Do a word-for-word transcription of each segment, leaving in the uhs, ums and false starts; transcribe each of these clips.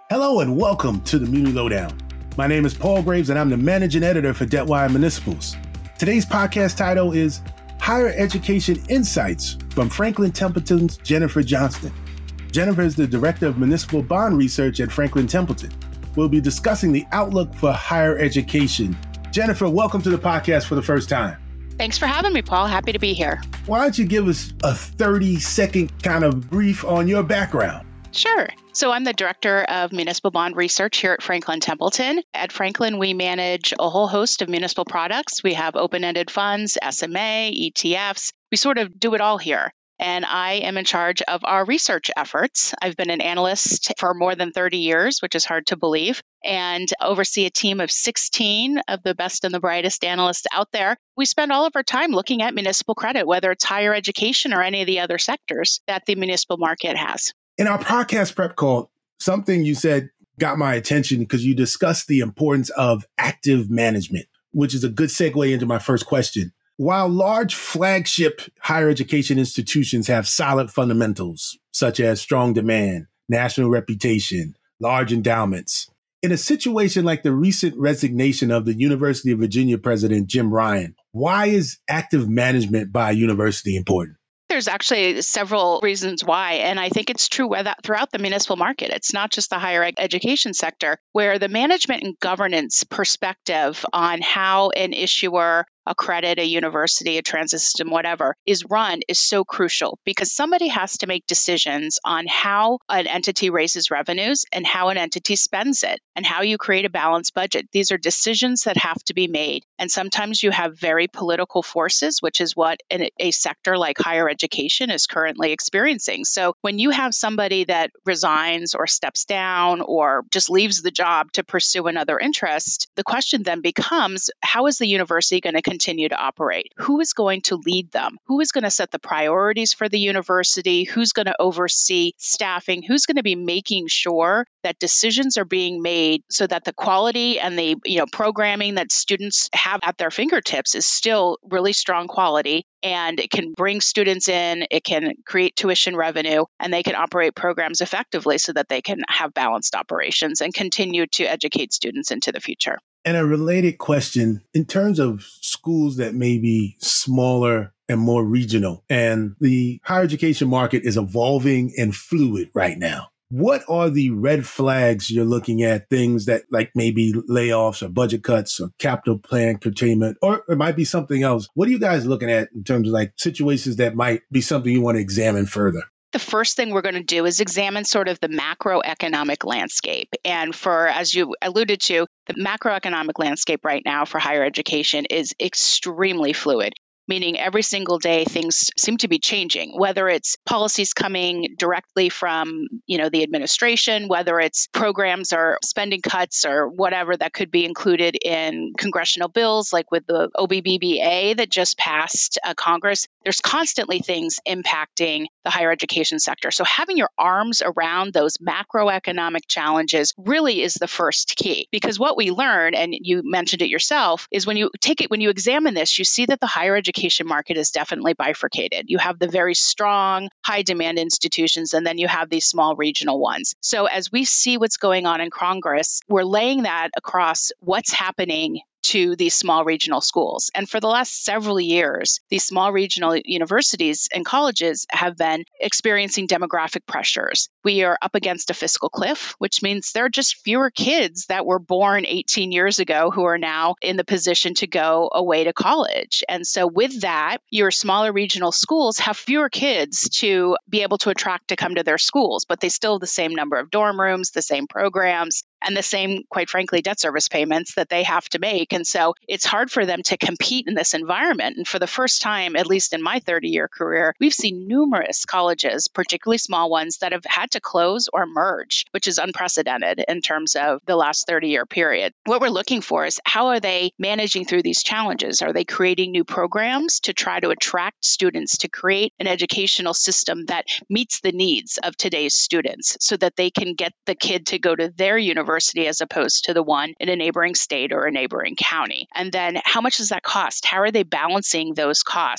Hello and welcome to the Muni Lowdown. My name is Paul Graves and I'm the managing editor for Debtwire Municipals. Today's podcast title is Higher Education Insights from Franklin Templeton's Jennifer Johnston. Jennifer is the Director of Municipal Bond Research at Franklin Templeton. We'll be discussing the outlook for higher education. Jennifer, welcome to the podcast for the first time. Thanks for having me, Paul. Happy to be here. Why don't you give us a thirty second kind of brief on your background? Sure. So I'm the Director of Municipal Bond Research here at Franklin Templeton. At Franklin, we manage a whole host of municipal products. We have open-ended funds, S M A, E T Fs. We sort of do it all here. And I am in charge of our research efforts. I've been an analyst for more than thirty years, which is hard to believe, and oversee a team of sixteen of the best and the brightest analysts out there. We spend all of our time looking at municipal credit, whether it's higher education or any of the other sectors that the municipal market has. In our podcast prep call, something you said got my attention because you discussed the importance of active management, which is a good segue into my first question. While large flagship higher education institutions have solid fundamentals, such as strong demand, national reputation, large endowments, in a situation like the recent resignation of the University of Virginia president, Jim Ryan, why is active management by a university important? There's actually several reasons why, and I think it's true throughout the municipal market. It's not just the higher education sector, where the management and governance perspective on how an issuer, a credit, a university, a transit system, whatever, is run is so crucial because somebody has to make decisions on how an entity raises revenues and how an entity spends it and how you create a balanced budget. These are decisions that have to be made. And sometimes you have very political forces, which is what an, a sector like higher education is currently experiencing. So when you have somebody that resigns or steps down or just leaves the job to pursue another interest, the question then becomes, how is the university going to continue to operate? Who is going to lead them? Who is going to set the priorities for the university? Who's going to oversee staffing? Who's going to be making sure that decisions are being made so that the quality and the you know programming that students have at their fingertips is still really strong quality, and it can bring students in, it can create tuition revenue, and they can operate programs effectively so that they can have balanced operations and continue to educate students into the future. And a related question, in terms of schools that may be smaller and more regional, and the higher education market is evolving and fluid right now, what are the red flags you're looking at, things that like maybe layoffs or budget cuts or capital plan curtailment, or it might be something else? What are you guys looking at in terms of like situations that might be something you want to examine further? The first thing we're going to do is examine sort of the macroeconomic landscape. And for, as you alluded to, the macroeconomic landscape right now for higher education is extremely fluid, meaning every single day things seem to be changing, whether it's policies coming directly from, you know, the administration, whether it's programs or spending cuts or whatever that could be included in congressional bills, like with the O B B B A that just passed uh, Congress. There's constantly things impacting the higher education sector. So having your arms around those macroeconomic challenges really is the first key, because what we learn, and you mentioned it yourself, is when you take it, when you examine this, you see that the higher education market is definitely bifurcated. You have the very strong, high demand institutions, and then you have these small regional ones. So as we see what's going on in Congress, we're laying that across what's happening to these small regional schools. And for the last several years, these small regional universities and colleges have been experiencing demographic pressures. We are up against a fiscal cliff, which means there are just fewer kids that were born eighteen years ago who are now in the position to go away to college. And so with that, your smaller regional schools have fewer kids to be able to attract to come to their schools, but they still have the same number of dorm rooms, the same programs, and the same, quite frankly, debt service payments that they have to make. And so it's hard for them to compete in this environment. And for the first time, at least in my thirty-year career, we've seen numerous colleges, particularly small ones, that have had to close or merge, which is unprecedented in terms of the last thirty-year period. What we're looking for is how are they managing through these challenges? Are they creating new programs to try to attract students, to create an educational system that meets the needs of today's students so that they can get the kid to go to their university as opposed to the one in a neighboring state or a neighboring county? And then how much does that cost? How are they balancing those costs?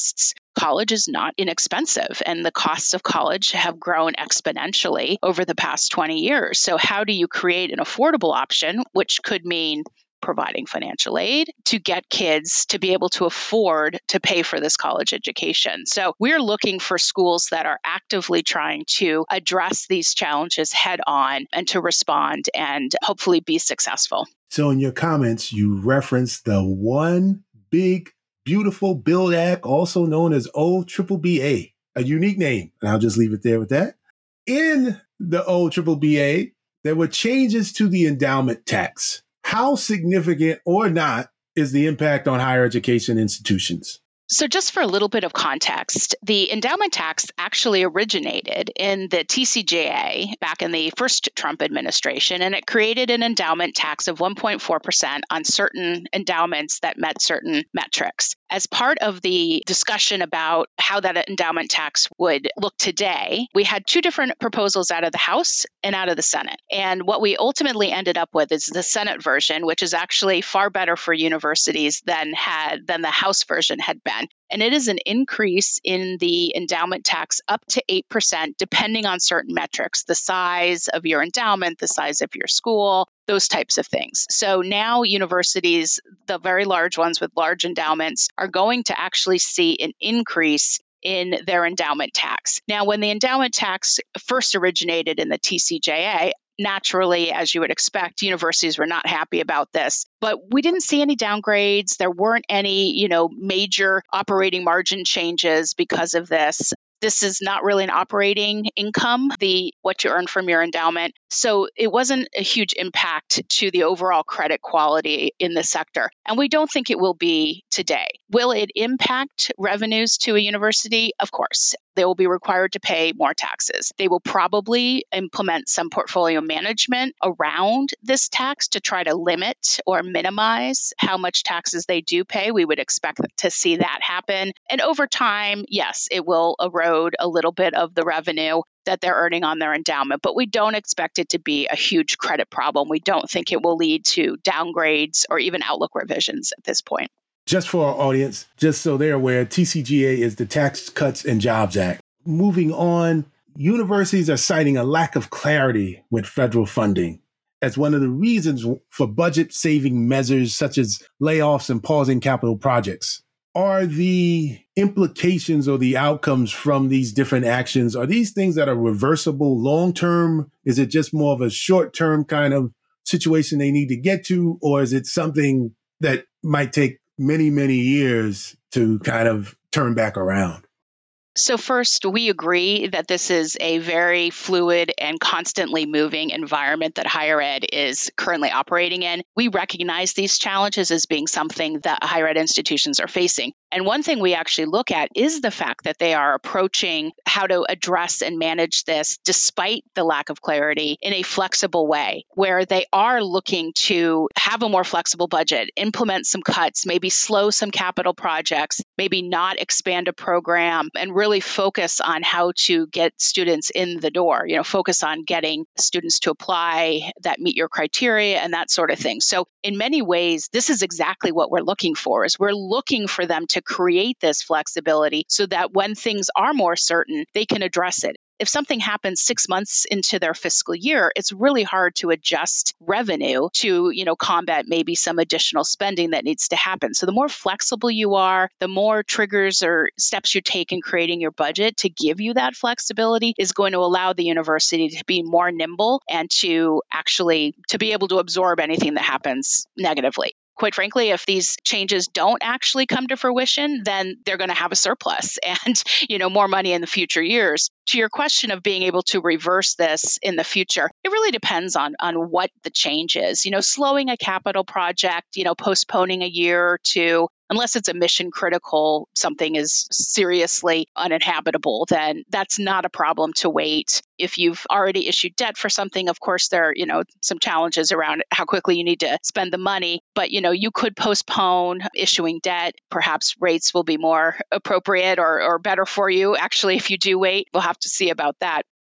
college is not inexpensive, and the costs of college have grown exponentially over the past twenty years. So how do you create an affordable option, which could mean providing financial aid to get kids to be able to afford to pay for this college education? So we're looking for schools that are actively trying to address these challenges head on and to respond and hopefully be successful. So in your comments, you referenced the one big beautiful Build Act, also known as O B B A, a unique name. And I'll just leave it there with that. In the O B B A, there were changes to the endowment tax. How significant or not is the impact on higher education institutions? So just for a little bit of context, the endowment tax actually originated in the T C J A back in the first Trump administration, and it created an endowment tax of one point four percent on certain endowments that met certain metrics. As part of the discussion about how that endowment tax would look today, we had two different proposals out of the House and out of the Senate. And what we ultimately ended up with is the Senate version, which is actually far better for universities than had than the House version had been. And it is an increase in the endowment tax up to eight percent, depending on certain metrics, the size of your endowment, the size of your school, those types of things. So now universities, the very large ones with large endowments, are going to actually see an increase in their endowment tax. Now, when the endowment tax first originated in the T C J A, naturally, as you would expect, universities were not happy about this, but we didn't see any downgrades. There weren't any, you know, major operating margin changes because of this. This is not really an operating income, the what you earn from your endowment. So it wasn't a huge impact to the overall credit quality in the sector. And we don't think it will be today. Will it impact revenues to a university? Of course. They will be required to pay more taxes. They will probably implement some portfolio management around this tax to try to limit or minimize how much taxes they do pay. We would expect to see that happen. And over time, yes, it will erode a little bit of the revenue that they're earning on their endowment, but we don't expect it to be a huge credit problem. We don't think it will lead to downgrades or even outlook revisions at this point. Just for our audience, just so they're aware, T C G A is the Tax Cuts and Jobs Act. Moving on, universities are citing a lack of clarity with federal funding as one of the reasons for budget-saving measures such as layoffs and pausing capital projects. Are the implications or the outcomes from these different actions, are these things that are reversible long-term? Is it just more of a short-term kind of situation they need to get to? Or is it something that might take many, many years to kind of turn back around? So first, we agree that this is a very fluid and constantly moving environment that higher ed is currently operating in. We recognize these challenges as being something that higher ed institutions are facing. And one thing we actually look at is the fact that they are approaching how to address and manage this despite the lack of clarity in a flexible way, where they are looking to have a more flexible budget, implement some cuts, maybe slow some capital projects, maybe not expand a program, and really focus on how to get students in the door, you know, focus on getting students to apply that meet your criteria and that sort of thing. So in many ways, this is exactly what we're looking for, is we're looking for them to create this flexibility so that when things are more certain, they can address it. If something happens six months into their fiscal year, it's really hard to adjust revenue to, you know, combat maybe some additional spending that needs to happen. So the more flexible you are, the more triggers or steps you take in creating your budget to give you that flexibility is going to allow the university to be more nimble and to actually to be able to absorb anything that happens negatively. Quite frankly, if these changes don't actually come to fruition, then they're going to have a surplus and, you know, more money in the future years. To your question of being able to reverse this in the future, it really depends on, on what the change is. You know, slowing a capital project, you know, postponing a year or two, unless it's a mission critical, something is seriously uninhabitable, then that's not a problem to wait. If you've already issued debt for something, of course, there are, you know, some challenges around how quickly you need to spend the money. But, you know, you could postpone issuing debt. Perhaps rates will be more appropriate or, or better for you. Actually, if you do wait, we'll have to see about that.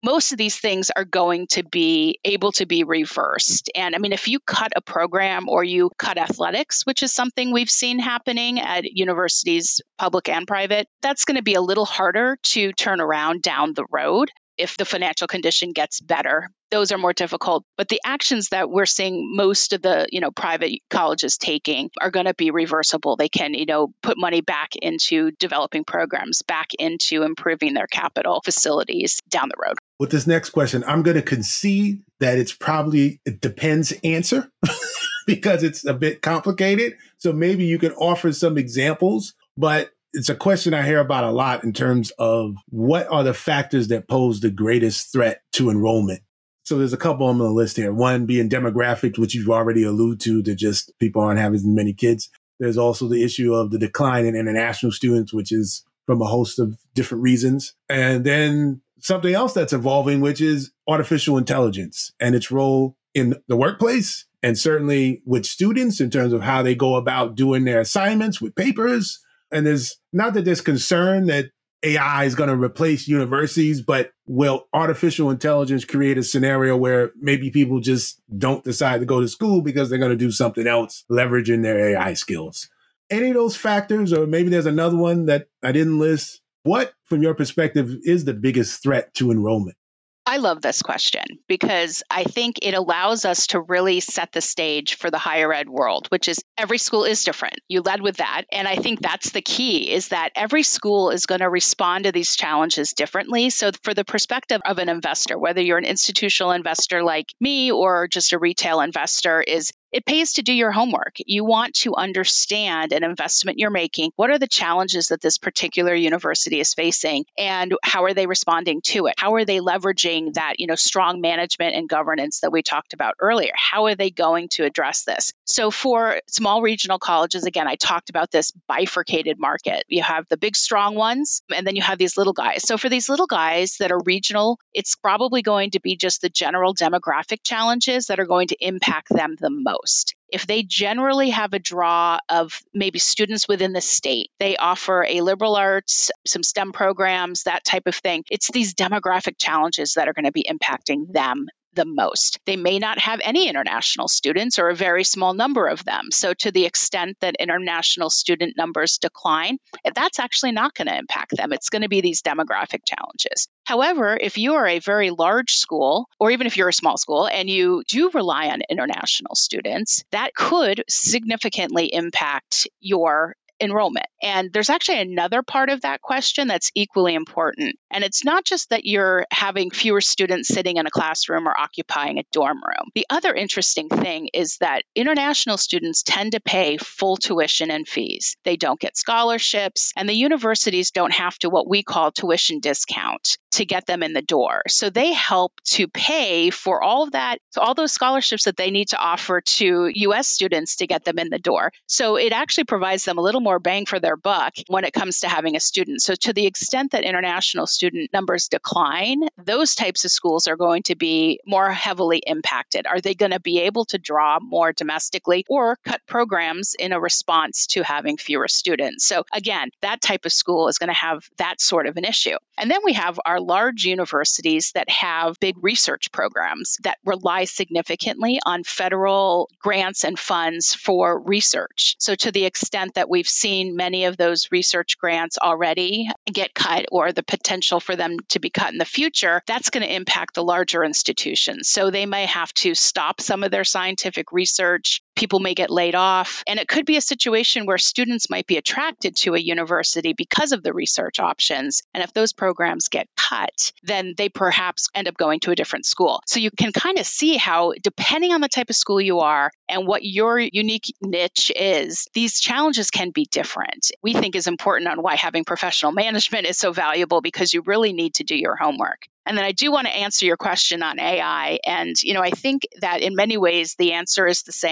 most of these things are going to be able to be reversed. And I mean, if you cut a program or you cut athletics, which is something we've seen happening at universities, public and private, that's going to be a little harder to turn around down the road if the financial condition gets better. Those are more difficult. But the actions that we're seeing most of the, you know, private colleges taking are going to be reversible. They can, you know, put money back into developing programs, back into improving their capital facilities down the road. With this next question, I'm going to concede that it's probably a depends answer because it's a bit complicated. So maybe you can offer some examples, but it's a question I hear about a lot in terms of what are the factors that pose the greatest threat to enrollment. So there's a couple on the list here. One being demographics, which you've already alluded to, that just people aren't having as many kids. There's also the issue of the decline in international students, which is from a host of different reasons. And then something else that's evolving, which is artificial intelligence and its role in the workplace, and certainly with students in terms of how they go about doing their assignments with papers. And there's not that there's concern that A I is going to replace universities, but will artificial intelligence create a scenario where maybe people just don't decide to go to school because they're going to do something else, leveraging their A I skills? Any of those factors, or maybe there's another one that I didn't list. What, from your perspective, is the biggest threat to enrollment? I love this question because I think it allows us to really set the stage for the higher ed world, which is every school is different. You led with that. And I think that's the key, is that every school is going to respond to these challenges differently. So for the perspective of an investor, whether you're an institutional investor like me or just a retail investor, is it pays to do your homework. You want to understand an investment you're making. What are the challenges that this particular university is facing, and how are they responding to it? How are they leveraging that, you know, strong management and governance that we talked about earlier? How are they going to address this? So for small regional colleges, again, I talked about this bifurcated market. You have the big, strong ones, and then you have these little guys. So for these little guys that are regional, it's probably going to be just the general demographic challenges that are going to impact them the most. If they generally have a draw of maybe students within the state, they offer a liberal arts, some STEM programs, that type of thing. It's these demographic challenges that are going to be impacting them the most. They may not have any international students or a very small number of them. So to the extent that international student numbers decline, that's actually not going to impact them. It's going to be these demographic challenges. However, if you are a very large school, or even if you're a small school and you do rely on international students, that could significantly impact your enrollment. And there's actually another part of that question that's equally important. And it's not just that you're having fewer students sitting in a classroom or occupying a dorm room. The other interesting thing is that international students tend to pay full tuition and fees. They don't get scholarships, and the universities don't have to what we call tuition discount to get them in the door. So they help to pay for all of that, so all those scholarships that they need to offer to U S students to get them in the door. So it actually provides them a little more bang for their buck when it comes to having a student. So to the extent that international student numbers decline, those types of schools are going to be more heavily impacted. Are they going to be able to draw more domestically or cut programs in a response to having fewer students? So again, that type of school is going to have that sort of an issue. And then we have our large universities that have big research programs that rely significantly on federal grants and funds for research. So to the extent that we've seen many of those research grants already get cut, or the potential for them to be cut in the future, that's going to impact the larger institutions. So they may have to stop some of their scientific research. People may get laid off. And it could be a situation where students might be attracted to a university because of the research options. And if those programs get cut, then they perhaps end up going to a different school. So you can kind of see how, depending on the type of school you are and what your unique niche is, these challenges can be different. We think is important on why having professional management is so valuable, because you really need to do your homework. And then I do want to answer your question on A I. And, you know, I think that in many ways, the answer is the same.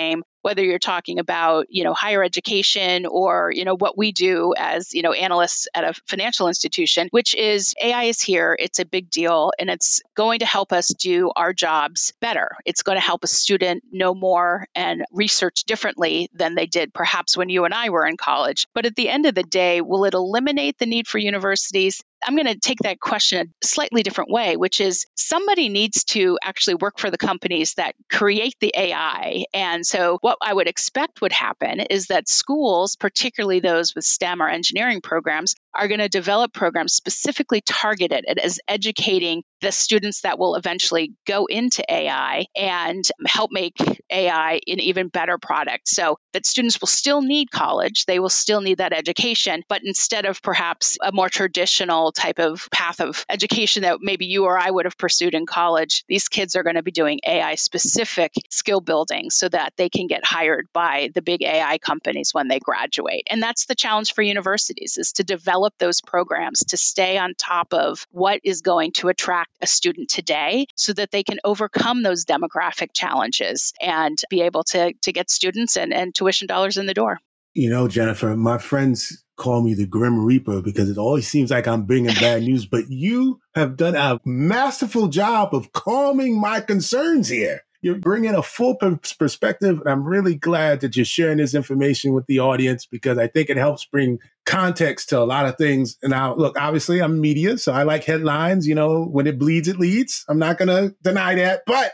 whether you're talking about, you know, higher education or, you know, what we do as, you know, analysts at a financial institution, which is A I is here. It's a big deal and it's going to help us do our jobs better. It's going to help a student know more and research differently than they did perhaps when you and I were in college. But at the end of the day, will it eliminate the need for universities? I'm going to take that question a slightly different way, which is somebody needs to actually work for the companies that create the A I. And so what I would expect would happen is that schools, particularly those with STEM or engineering programs, are going to develop programs specifically targeted at as educating the students that will eventually go into A I and help make A I an even better product. So that students will still need college, they will still need that education, but instead of perhaps a more traditional type of path of education that maybe you or I would have pursued in college, these kids are going to be doing A I specific skill building so that they can get hired by the big A I companies when they graduate. And that's the challenge for universities, is to develop those programs to stay on top of what is going to attract a student today so that they can overcome those demographic challenges and be able to, to get students and, and tuition dollars in the door. You know, Jennifer, my friends call me the Grim Reaper because it always seems like I'm bringing bad news, but you have done a masterful job of calming my concerns here. You're bringing a full perspective, and I'm really glad that you're sharing this information with the audience because I think it helps bring context to a lot of things. And now, look, obviously I'm media, so I like headlines. You know, when it bleeds, it leads. I'm not going to deny that, but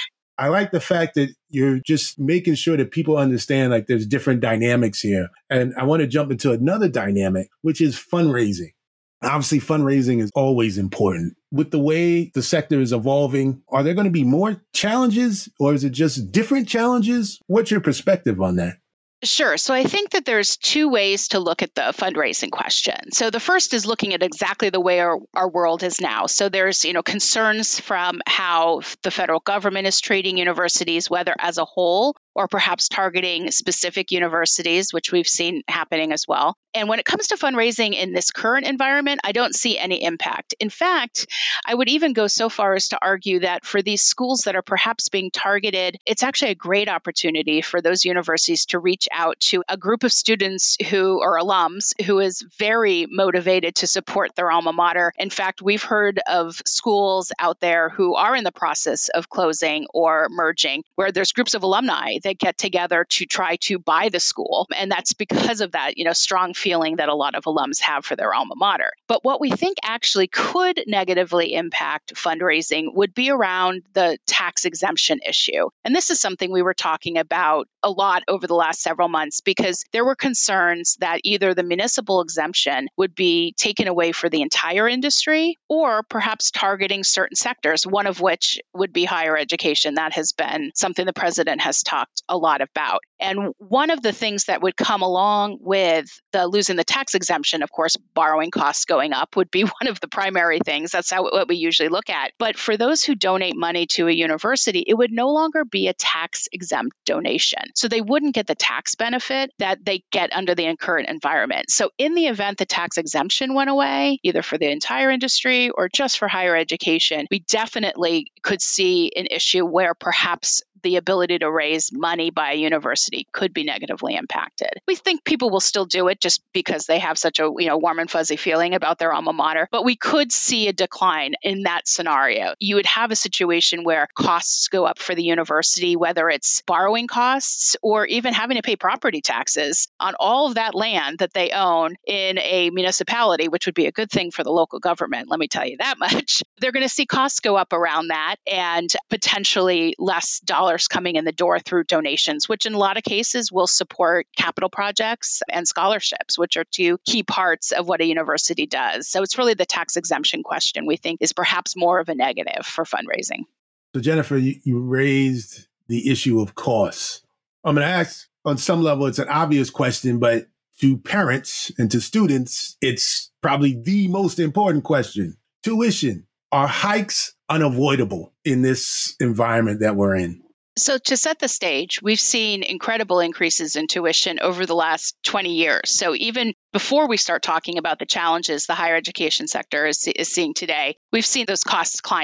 I like the fact that you're just making sure that people understand like there's different dynamics here. And I want to jump into another dynamic, which is fundraising. Obviously, fundraising is always important. With the way the sector is evolving, are there going to be more challenges or is it just different challenges? What's your perspective on that? Sure. So I think that there's two ways to look at the fundraising question. So the first is looking at exactly the way our, our world is now. So there's, you know, concerns from how the federal government is treating universities, whether as a whole or perhaps targeting specific universities, which we've seen happening as well. And when it comes to fundraising in this current environment, I don't see any impact. In fact, I would even go so far as to argue that for these schools that are perhaps being targeted, it's actually a great opportunity for those universities to reach out to a group of students who are alums who is very motivated to support their alma mater. In fact, we've heard of schools out there who are in the process of closing or merging, where there's groups of alumni that get together to try to buy the school. And that's because of that, you know, strong feeling that a lot of alums have for their alma mater. But what we think actually could negatively impact fundraising would be around the tax exemption issue. And this is something we were talking about a lot over the last several months because there were concerns that either the municipal exemption would be taken away for the entire industry or perhaps targeting certain sectors, one of which would be higher education. That has been something the president has talked a lot about. And one of the things that would come along with the losing the tax exemption, of course, borrowing costs going up would be one of the primary things. That's how what we usually look at. But for those who donate money to a university, it would no longer be a tax exempt donation. So they wouldn't get the tax benefit that they get under the current environment. So in the event the tax exemption went away, either for the entire industry or just for higher education, we definitely could see an issue where perhaps the ability to raise money by a university could be negatively impacted. We think people will still do it just because they have such a, you know, warm and fuzzy feeling about their alma mater, but we could see a decline in that scenario. You would have a situation where costs go up for the university, whether it's borrowing costs or even having to pay property taxes on all of that land that they own in a municipality, which would be a good thing for the local government. Let me tell you that much. They're going to see costs go up around that and potentially less dollars coming in the door through donations, which in a lot of cases will support capital projects and scholarships, which are two key parts of what a university does. So it's really the tax exemption question we think is perhaps more of a negative for fundraising. So Jennifer, you, you raised the issue of costs. I'm going to ask on some level, it's an obvious question, but to parents and to students, it's probably the most important question. Tuition. Are hikes unavoidable in this environment that we're in? So to set the stage, we've seen incredible increases in tuition over the last twenty years. So even before we start talking about the challenges the higher education sector is, is seeing today, we've seen those costs climbing.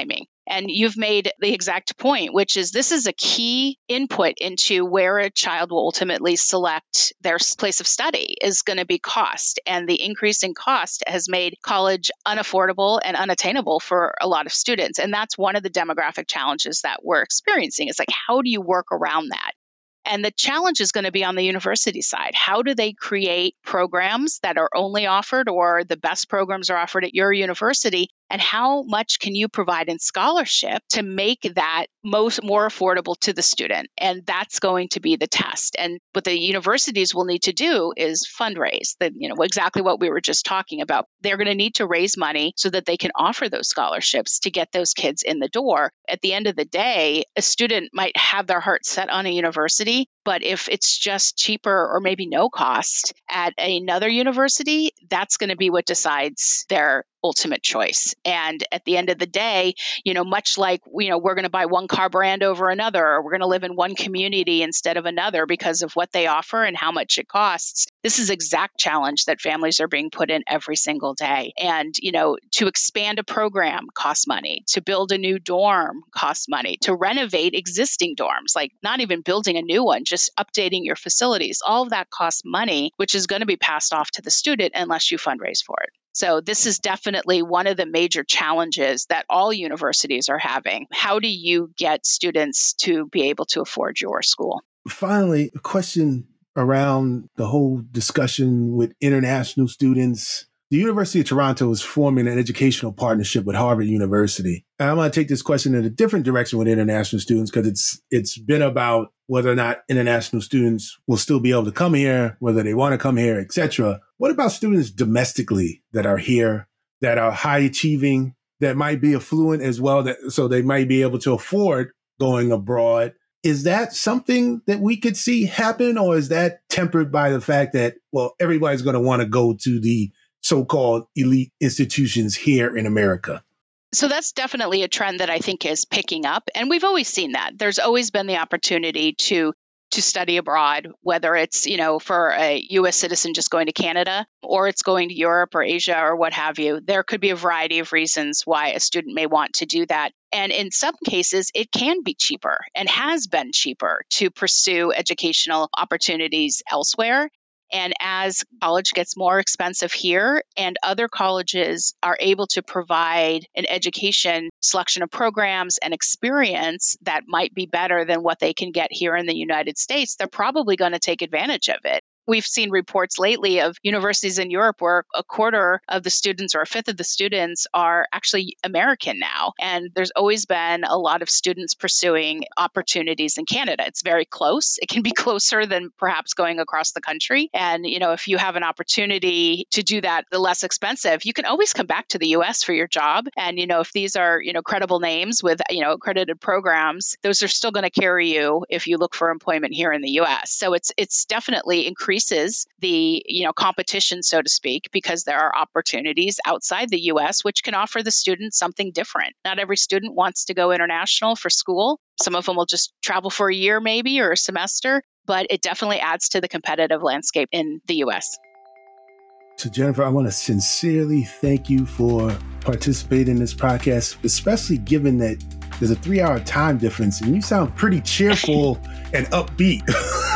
And you've made the exact point, which is this is a key input into where a child will ultimately select their place of study is going to be cost. And the increase in cost has made college unaffordable and unattainable for a lot of students. And that's one of the demographic challenges that we're experiencing. It's like, how do you work around that? And the challenge is going to be on the university side. How do they create programs that are only offered or the best programs are offered at your university? And how much can you provide in scholarship to make that most more affordable to the student? And that's going to be the test. And what the universities will need to do is fundraise, the, you know, exactly what we were just talking about. They're going to need to raise money so that they can offer those scholarships to get those kids in the door. At the end of the day, a student might have their heart set on a university, but if it's just cheaper or maybe no cost at another university, that's going to be what decides their ultimate choice. And at the end of the day, you know, much like, you know, we're going to buy one car brand over another, or we're going to live in one community instead of another because of what they offer and how much it costs. This is exact challenge that families are being put in every single day. And, you know, to expand a program costs money, to build a new dorm costs money, to renovate existing dorms, like not even building a new one, just updating your facilities. All of that costs money, which is going to be passed off to the student unless you fundraise for it. So this is definitely one of the major challenges that all universities are having. How do you get students to be able to afford your school? Finally, a question around the whole discussion with international students. The University of Toronto is forming an educational partnership with Harvard University. And I'm going to take this question in a different direction with international students because it's it's been about whether or not international students will still be able to come here, whether they want to come here, et cetera. What about students domestically that are here, that are high achieving, that might be affluent as well, that so they might be able to afford going abroad? Is that something that we could see happen, or is that tempered by the fact that, well, everybody's going to want to go to the so-called elite institutions here in America? So that's definitely a trend that I think is picking up. And we've always seen that. There's always been the opportunity to to study abroad, whether it's, you know, for a U S citizen just going to Canada, or it's going to Europe or Asia or what have you. There could be a variety of reasons why a student may want to do that. And in some cases, it can be cheaper and has been cheaper to pursue educational opportunities elsewhere. And as college gets more expensive here and other colleges are able to provide an education selection of programs and experience that might be better than what they can get here in the United States, they're probably going to take advantage of it. We've seen reports lately of universities in Europe where a quarter of the students or a fifth of the students are actually American now. And there's always been a lot of students pursuing opportunities in Canada. It's very close. It can be closer than perhaps going across the country. And, you know, if you have an opportunity to do that, the less expensive, you can always come back to the U S for your job. And, you know, if these are, you know, credible names with, you know, accredited programs, those are still going to carry you if you look for employment here in the U S. So it's it's definitely increasing the, you know, competition, so to speak, because there are opportunities outside the U S which can offer the student something different. Not every student wants to go international for school. Some of them will just travel for a year maybe or a semester, but it definitely adds to the competitive landscape in the U S. So Jennifer, I want to sincerely thank you for participating in this podcast, especially given that there's a three-hour time difference and you sound pretty cheerful and upbeat.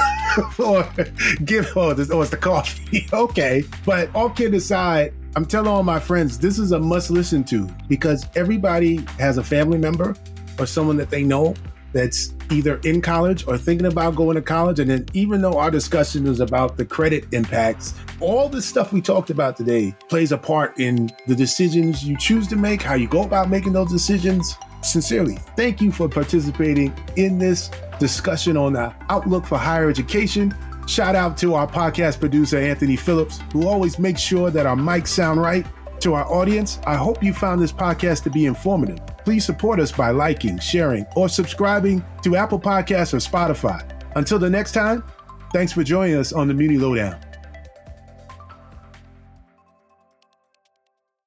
or give oh, this, oh, it's the coffee. Okay. But all kidding aside, I'm telling all my friends, this is a must listen to because everybody has a family member or someone that they know that's either in college or thinking about going to college. And then even though our discussion is about the credit impacts, all the stuff we talked about today plays a part in the decisions you choose to make, how you go about making those decisions. Sincerely, thank you for participating in this discussion on the outlook for higher education. Shout out to our podcast producer, Anthony Phillips, who always makes sure that our mics sound right. To our audience, I hope you found this podcast to be informative. Please support us by liking, sharing, or subscribing to Apple Podcasts or Spotify. Until the next time, thanks for joining us on the Muni Lowdown.